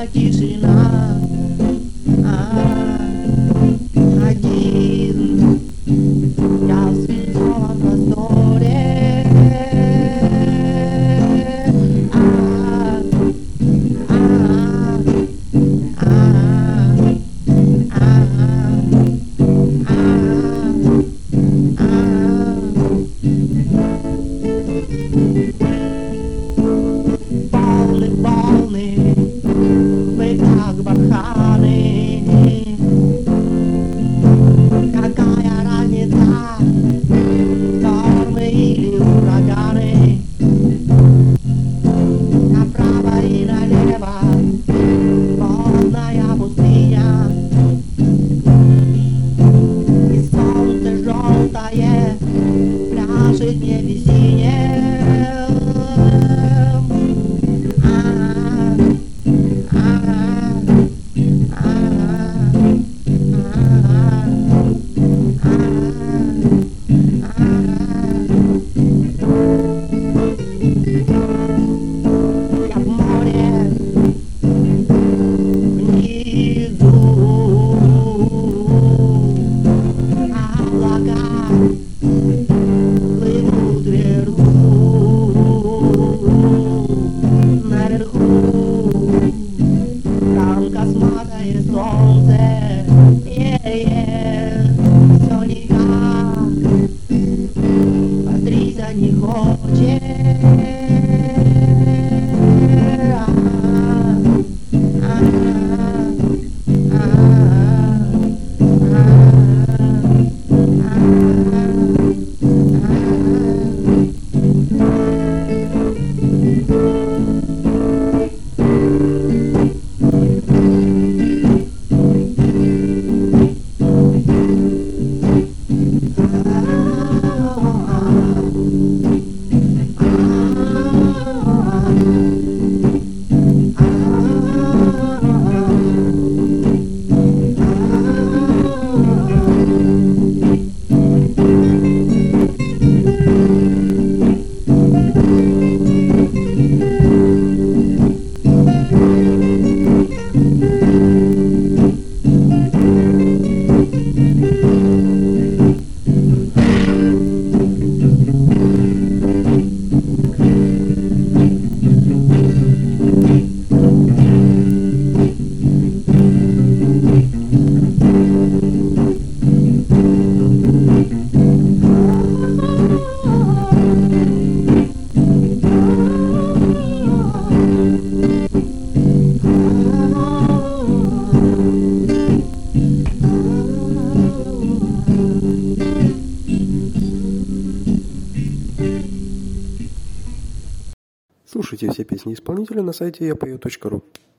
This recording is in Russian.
тишина, один я в свинцовом просторе. Волны, вы как барханы. Какая разница, штормы или ураганы? Направо и налево полная пустыня, и солнце желтое пляшет в небе синем. Я в море внизу, облака плывут вверху, наверху там косматое солнце, все никак постричься не хочет. Слушайте все песни исполнителя на сайте yapeo.ru.